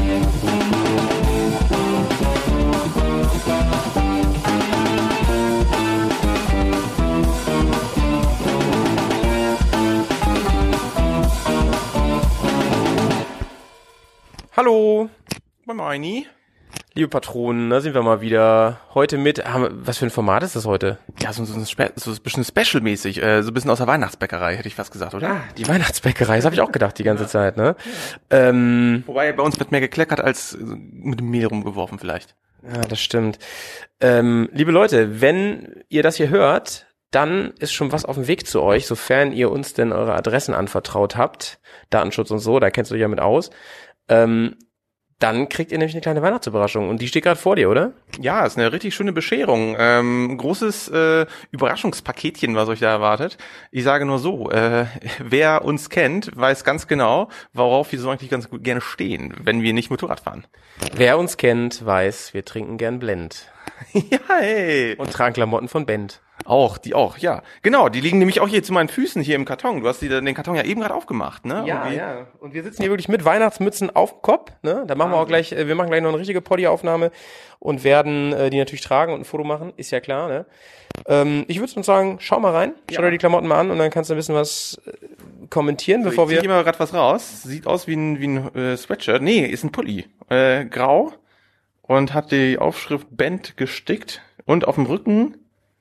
Hallo, Moin Moini. liebe Patronen, da sind wir mal wieder. Heute was für ein Format ist das heute? Ja, so ein bisschen special-mäßig, so ein bisschen aus der Weihnachtsbäckerei, hätte ich fast gesagt, oder? Ah, die Weihnachtsbäckerei, das habe ich auch gedacht die ganze Zeit, ne? Wobei bei uns wird mehr gekleckert als mit dem Mehl rumgeworfen vielleicht. Ja, das stimmt. Liebe Leute, wenn ihr das hier hört, dann ist schon was auf dem Weg zu euch, sofern ihr uns denn eure Adressen anvertraut habt. Datenschutz und so, da kennst du dich ja mit aus. Dann kriegt ihr nämlich eine kleine Weihnachtsüberraschung. Und die steht gerade vor dir, oder? Ja, ist eine richtig schöne Bescherung. Großes Überraschungspaketchen, was euch da erwartet. Ich sage nur so, wer uns kennt, weiß ganz genau, worauf wir so eigentlich ganz gut gerne stehen, wenn wir nicht Motorrad fahren. Wer uns kennt, weiß, wir trinken gern Blend. Ja, hey. Und tragen Klamotten von Bend. Die auch, ja. Genau, die liegen nämlich auch hier zu meinen Füßen hier im Karton. Du hast den Karton ja eben gerade aufgemacht, ne? Ja. Und wir sitzen hier wirklich mit Weihnachtsmützen auf dem Kopf, ne? Da machen wir auch gleich, wir machen gleich noch eine richtige Poddy-Aufnahme und werden die natürlich tragen und ein Foto machen, ist ja klar, ne? Ich würde uns sagen, schau mal rein, schau dir die Klamotten mal an und dann kannst du ein bisschen was kommentieren, bevor wir... Ich zieh mal gerade was raus. Sieht aus wie ein Sweatshirt. Nee, ist ein Pulli. Grau und hat die Aufschrift Band gestickt und auf dem Rücken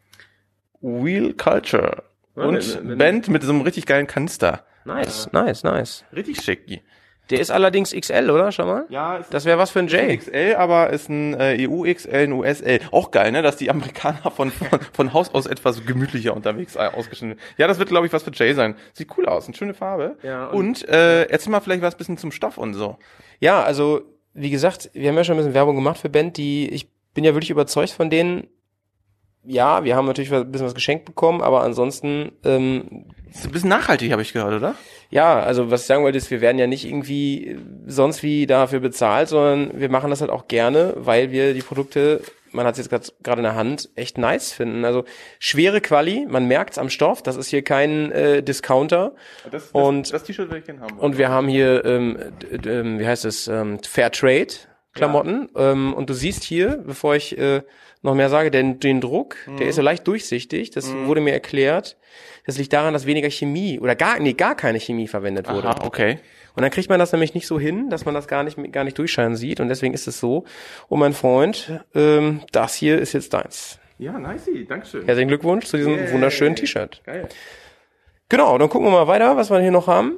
Wheel Culture und Band mit so einem richtig geilen Kanister. Nice. Richtig schick. Der ist allerdings XL, oder? Schau mal. Ja, das wäre was für ein J. Ein XL, aber ist ein EU-XL, ein US-L. Auch geil, ne, dass die Amerikaner von Haus aus etwas gemütlicher unterwegs ausgeschnitten sind. Ja, das wird, glaube ich, was für J sein. Sieht cool aus, eine schöne Farbe. Ja, und erzähl mal vielleicht was bisschen zum Stoff und so. Ja, also, wie gesagt, wir haben ja schon ein bisschen Werbung gemacht für Band, ich bin ja wirklich überzeugt von denen. Ja, wir haben natürlich ein bisschen was geschenkt bekommen, aber ansonsten ist ein bisschen nachhaltig, habe ich gehört, oder? Ja, also was ich sagen wollte ist, wir werden ja nicht irgendwie sonst wie dafür bezahlt, sondern wir machen das halt auch gerne, weil wir die Produkte, man hat es jetzt gerade in der Hand, echt nice finden. Also schwere Quali, man merkt's am Stoff, das ist hier kein Discounter. Das T-Shirt will ich gerne haben. Und wir haben hier, wie heißt es, Fair Trade Klamotten. Ja. Und du siehst hier, bevor ich noch mehr sage, den Druck, der ist so leicht durchsichtig, das wurde mir erklärt. Das liegt daran, dass weniger Chemie oder gar keine Chemie verwendet wurde. Aha, okay. Und dann kriegt man das nämlich nicht so hin, dass man das gar nicht durchscheinen sieht und deswegen ist es so. Und mein Freund, das hier ist jetzt deins. Ja, nice, dankeschön. Herzlichen Glückwunsch zu diesem wunderschönen T-Shirt. Geil. Genau, dann gucken wir mal weiter, was wir hier noch haben.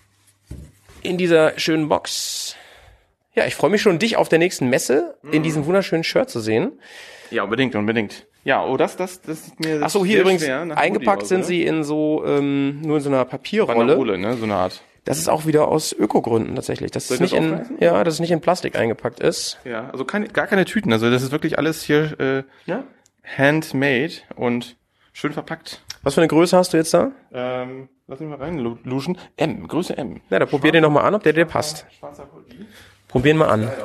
In dieser schönen Box. Ja, ich freue mich schon, dich auf der nächsten Messe in diesem wunderschönen Shirt zu sehen. Ja, unbedingt. Ja, das ist mir... Ach so, hier übrigens, eingepackt sind sie in so, nur in so einer Papierrolle. Banderole, ne, so eine Art. Das ist auch wieder aus Ökogründen tatsächlich. Das ist nicht dass es nicht in Plastik eingepackt ist. Ja, also gar keine Tüten. Also das ist wirklich alles hier handmade und schön verpackt. Was für eine Größe hast du jetzt da? Lass mich mal reinluschen. Größe M. Ja, da probier den noch mal an, ob der dir passt. Schwarzer Pulli. Probieren wir an.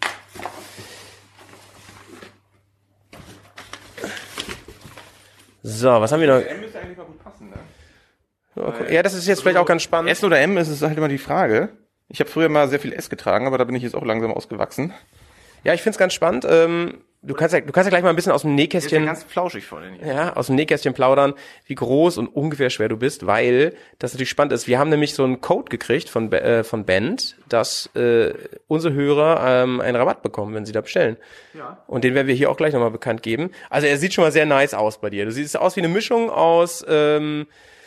So, was haben wir noch? M müsste eigentlich mal gut passen, ne? Okay. Ja, das ist jetzt vielleicht auch ganz spannend. S oder M ist halt immer die Frage. Ich habe früher mal sehr viel S getragen, aber da bin ich jetzt auch langsam ausgewachsen. Ja, ich find's ganz spannend. Du kannst ja gleich mal ein bisschen aus dem Nähkästchen. Ist ja ganz flauschig vor den hier. Ja, aus dem Nähkästchen plaudern, wie groß und ungefähr schwer du bist, weil das natürlich spannend ist. Wir haben nämlich so einen Code gekriegt von Band, dass unsere Hörer einen Rabatt bekommen, wenn sie da bestellen. Ja. Und den werden wir hier auch gleich nochmal bekannt geben. Also er sieht schon mal sehr nice aus bei dir. Du siehst aus wie eine Mischung aus Son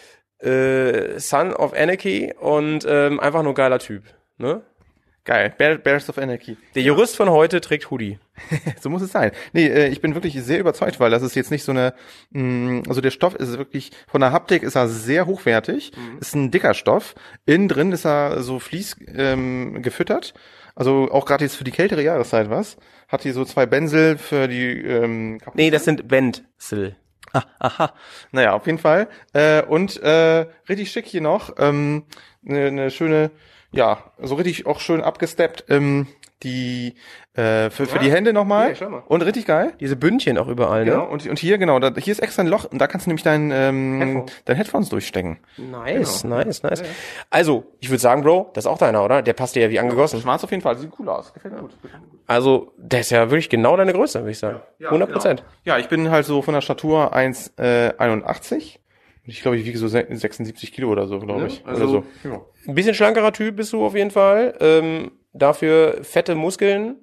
of Anarchy und einfach nur geiler Typ, ne? Geil, Bears of Anarchy. Der Jurist von heute trägt Hoodie. So muss es sein. Nee, ich bin wirklich sehr überzeugt, weil das ist jetzt nicht so eine, also der Stoff ist wirklich, von der Haptik ist er sehr hochwertig, ist ein dicker Stoff, innen drin ist er so Vlies gefüttert, also auch gerade jetzt für die kältere Jahreszeit hat hier so 2 Bänsel für die Nee, das sind Benzel. Aha. Naja, auf jeden Fall. Und richtig schick hier noch, eine schöne, ja, so richtig auch schön abgesteppt, die für die Hände nochmal. Ja, schau mal. Und richtig geil. Diese Bündchen auch überall, Genau, ne? und hier, genau, hier ist extra ein Loch und da kannst du nämlich dein Headphones durchstecken. Nice. Also, ich würde sagen, Bro, das ist auch deiner, oder? Der passt dir ja wie angegossen. Schwarz auf jeden Fall, sieht cool aus. Gefällt mir gut. Also, der ist ja wirklich genau deine Größe, würde ich sagen. 100%. Genau. Ja, ich bin halt so von der Statur 1,81. Ich glaube, ich wiege so 76 Kilo oder so, glaube ich. also- oder so. Ja. Ein bisschen schlankerer Typ bist du auf jeden Fall. Dafür fette Muskeln.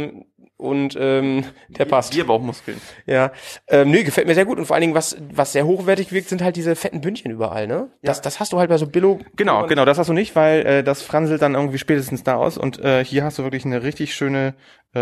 Der passt. Bierbauchmuskeln. Ja. Nee, gefällt mir sehr gut. Und vor allen Dingen, was sehr hochwertig wirkt, sind halt diese fetten Bündchen überall, ne? Das hast du halt bei so Billo. Genau, das hast du nicht, weil das franselt dann irgendwie spätestens da aus und hier hast du wirklich eine richtig schöne,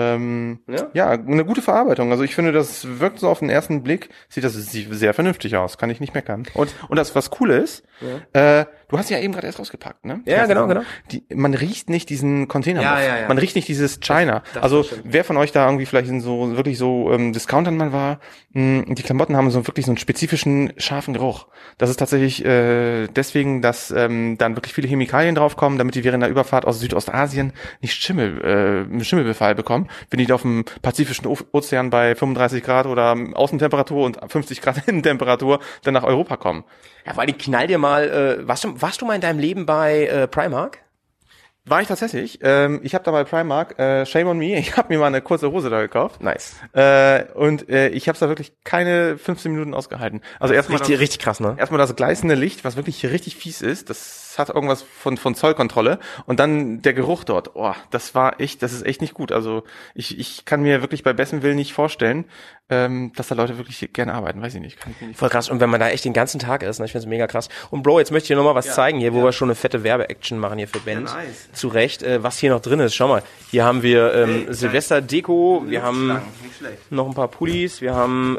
eine gute Verarbeitung. Also ich finde, das wirkt so auf den ersten Blick, sieht sehr vernünftig aus, kann ich nicht meckern. Und das, was cool ist, du hast ja eben gerade erst rausgepackt, ne? Ja, genau. Man riecht nicht diesen Container. Ja. Man riecht nicht dieses China. Also wer von euch da irgendwie vielleicht in so wirklich so Discountern mal war, die Klamotten haben so wirklich so einen spezifischen scharfen Geruch. Das ist tatsächlich deswegen, dass dann wirklich viele Chemikalien draufkommen, damit die während der Überfahrt aus Südostasien nicht Schimmelbefall bekommen, wenn die da auf dem Pazifischen Ozean bei 35 Grad oder Außentemperatur und 50 Grad Innentemperatur dann nach Europa kommen. Ja, weil die knall dir mal, warst du mal in deinem Leben bei Primark? War ich tatsächlich. Ich habe da bei Primark, shame on me, ich habe mir mal eine kurze Hose da gekauft. Nice. Und ich habe da wirklich keine 15 Minuten ausgehalten. Also erstmal Richtig krass, ne? erstmal das gleißende Licht, was wirklich richtig fies ist. Das hat irgendwas von Zollkontrolle. Und dann der Geruch dort. Oh, das ist echt nicht gut. Also ich kann mir wirklich bei bestem Willen nicht vorstellen, dass da Leute wirklich gerne arbeiten. Weiß ich nicht. Kann ich mir nicht Voll krass. Und wenn man da echt den ganzen Tag ist, ne? Ich find's mega krass. Und Bro, jetzt möchte ich dir noch mal was zeigen hier, wo wir schon eine fette Werbe-Action machen hier für Band. Ja, nice. Zu Recht, was hier noch drin ist. Schau mal. Hier haben wir Silvester-Deko, wir haben noch ein paar Pullis, wir haben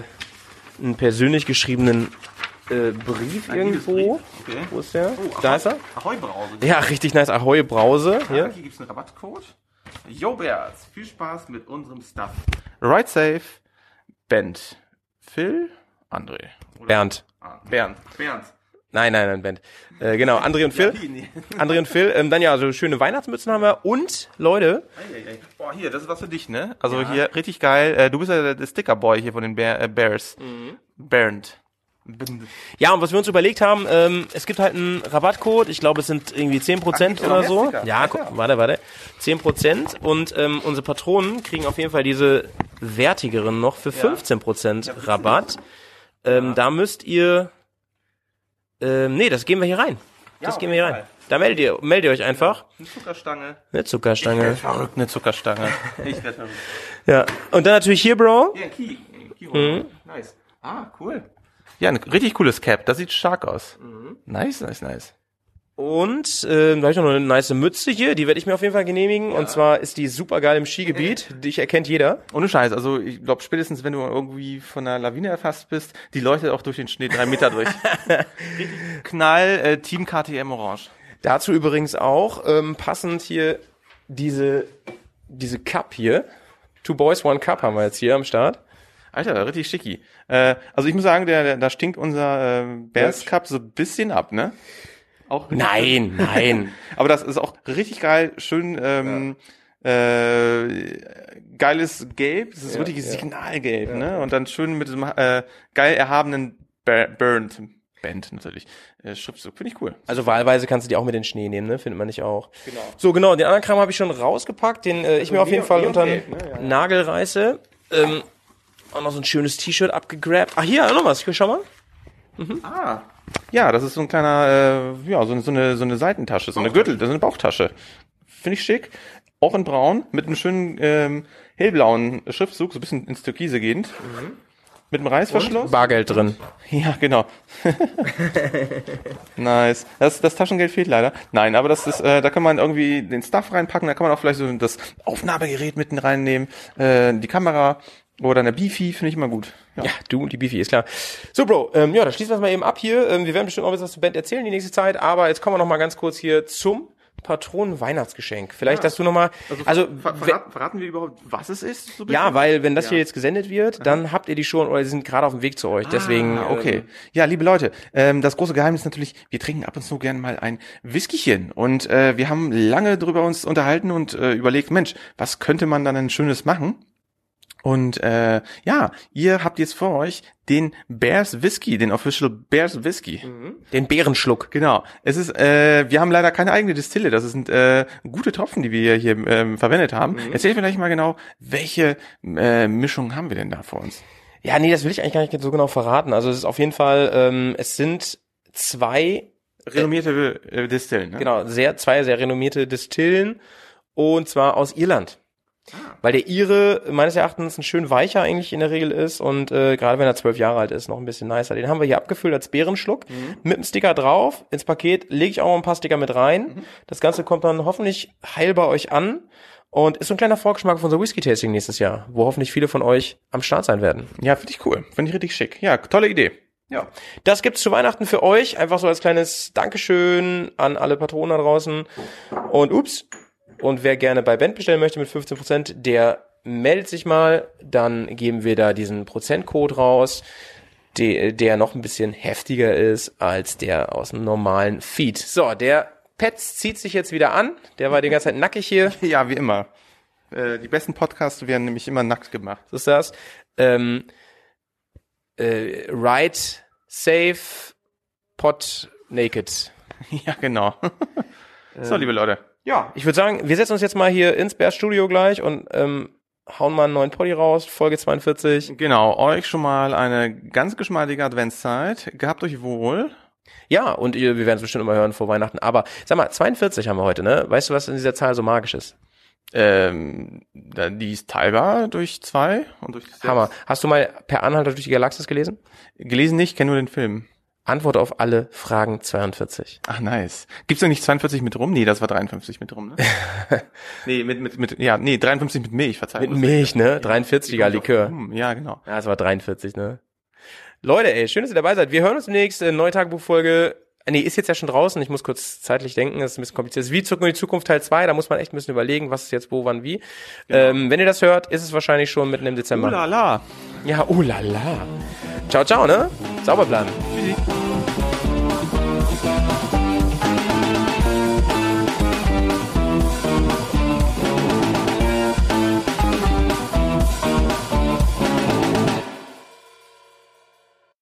einen persönlich geschriebenen Brief irgendwo. Okay. Wo ist der? Da ist er. Ahoi Brause. Ja, richtig nice. Ahoi Brause. Hier. Hier gibt's einen Rabattcode. Yo Bears, viel Spaß mit unserem Stuff. Ride safe, Band. Phil, André. Oder Bernd. Bernd. Nein, Bernd. Genau, André und Phil. André und Phil. Dann ja, so schöne Weihnachtsmützen haben wir. Und, Leute. Boah, hier, das ist was für dich, ne? Also hier, richtig geil. Du bist ja der Sticker-Boy hier von den Bears. Bernd. Ja, und was wir uns überlegt haben, es gibt halt einen Rabattcode, ich glaube, es sind irgendwie 10% oder so. Ja, warte. 10%. Und unsere Patronen kriegen auf jeden Fall diese wertigeren noch für 15% Rabatt. Da müsst ihr, das geben wir hier rein. Da meldet ihr euch einfach. Eine Zuckerstange. Verrückt, eine Zuckerstange. Ich werde verrückt. Ja, und dann natürlich hier, Bro. Ja, Key. Nice. Ah, cool. Ja, ein richtig cooles Cap. Das sieht stark aus. Nice. Und da habe ich noch eine nice Mütze hier, die werde ich mir auf jeden Fall genehmigen. Und zwar ist die super geil im Skigebiet. Dich erkennt jeder. Ohne Scheiß, also ich glaube spätestens, wenn du irgendwie von einer Lawine erfasst bist, die leuchtet auch durch den Schnee 3 Meter durch. Richtig Knall, Team KTM Orange. Dazu übrigens auch passend hier diese Cup hier. 2 Boys, 1 Cup haben wir jetzt hier am Start. Alter, richtig schicki. Also ich muss sagen, da stinkt unser Bears Cup so ein bisschen ab, ne? Auch Nein. Aber das ist auch richtig geil, schön geiles Gelb. Das ist wirklich Signalgelb, ne? Und dann schön mit diesem geil erhabenen Band natürlich. Schriftzug, finde ich cool. Also wahlweise kannst du die auch mit in den Schnee nehmen, ne? Findet man nicht auch. Genau. So, genau, den anderen Kram habe ich schon rausgepackt, den ich mir auf jeden Fall unter den Nagel reiße. Auch noch so ein schönes T-Shirt abgegrabt. Ach, hier, noch was. Schau mal. Ja, das ist so ein kleiner, so eine Seitentasche, so eine Gürtel, das ist eine Bauchtasche. Finde ich schick. Auch in braun, mit einem schönen hellblauen Schriftzug, so ein bisschen ins Türkise gehend. Mit einem Reißverschluss. Und Bargeld drin. Ja, genau. Nice. Das Taschengeld fehlt leider. Nein, aber das ist, da kann man irgendwie den Stuff reinpacken, da kann man auch vielleicht so das Aufnahmegerät mitten reinnehmen, die Kamera oder eine Beefy, finde ich immer gut. Ja, die Beefy, ist klar. So, Bro, dann schließen wir es mal eben ab hier. Wir werden bestimmt auch ein bisschen was zur Band erzählen die nächste Zeit, aber jetzt kommen wir noch mal ganz kurz hier zum Patronen-Weihnachtsgeschenk. Vielleicht, dass du nochmal, also verraten wir überhaupt, was es ist? So ja, weil wenn das hier jetzt gesendet wird, dann habt ihr die schon oder sie sind gerade auf dem Weg zu euch. Deswegen, okay. Ja, liebe Leute, das große Geheimnis ist natürlich, wir trinken ab und zu gerne mal ein Whiskychen und wir haben lange drüber uns unterhalten und überlegt, Mensch, was könnte man dann ein Schönes machen? Und ja, ihr habt jetzt vor euch den Bears Whisky, den Official Bears Whisky. den Bärenschluck. Genau. Es ist, wir haben leider keine eigene Distille. Das sind gute Tropfen, die wir hier verwendet haben. Erzähl vielleicht mal genau, welche Mischung haben wir denn da vor uns? Ja, nee, das will ich eigentlich gar nicht so genau verraten. Also es ist auf jeden Fall, es sind zwei Renommierte Distillen, ne? Genau, zwei sehr renommierte Distillen und zwar aus Irland. Weil der Ire meines Erachtens ein schön weicher eigentlich in der Regel ist und gerade wenn er 12 Jahre alt ist, noch ein bisschen nicer. Den haben wir hier abgefüllt als Bärenschluck mit einem Sticker drauf. Ins Paket lege ich auch noch ein paar Sticker mit rein. Das Ganze kommt dann hoffentlich heil bei euch an und ist so ein kleiner Vorgeschmack von unser Whisky-Tasting nächstes Jahr, wo hoffentlich viele von euch am Start sein werden. Ja, finde ich cool. Finde ich richtig schick. Ja, tolle Idee. Ja, das gibt's zu Weihnachten für euch. Einfach so als kleines Dankeschön an alle Patronen da draußen. Und wer gerne bei Band bestellen möchte mit 15%, der meldet sich mal. Dann geben wir da diesen Prozentcode raus, der noch ein bisschen heftiger ist als der aus dem normalen Feed. So, der Petz zieht sich jetzt wieder an. Der war die ganze Zeit nackig hier. Ja, wie immer. Die besten Podcasts werden nämlich immer nackt gemacht. So ist das. Ride safe, pot naked. Ja, genau. So, liebe Leute. Ja, ich würde sagen, wir setzen uns jetzt mal hier ins Bears Studio gleich und hauen mal einen neuen Poddy raus, Folge 42. Genau, euch schon mal eine ganz geschmeidige Adventszeit. Gehabt euch wohl. Ja, und wir werden es bestimmt immer hören vor Weihnachten. Aber sag mal, 42 haben wir heute, ne? Weißt du, was in dieser Zahl so magisch ist? Die ist teilbar durch 2 und durch 6. Hammer. Hast du mal Per Anhalter durch die Galaxis gelesen? Gelesen nicht, kenne nur den Film. Antwort auf alle Fragen 42. Ach, nice. Gibt's noch nicht 42 mit rum? Nee, das war 53 mit rum, ne? Nee, 53 mit Milch, Verzeihung. Mit Milch, ne? 43er Likör. Ja, genau. Ja, es war 43, ne? Leute, ey, schön, dass ihr dabei seid. Wir hören uns demnächst in neue Tagebuchfolge. Nee, ist jetzt ja schon draußen. Ich muss kurz zeitlich denken. Das ist ein bisschen kompliziert. Wie Zurück in die Zukunft Teil 2. Da muss man echt ein bisschen überlegen, was ist jetzt wo, wann, wie. Genau. Wenn ihr das hört, ist es wahrscheinlich schon mitten im Dezember. Ulala. Ja, ulala. Ciao, ciao, ne? Sauber bleiben. Tschüssi.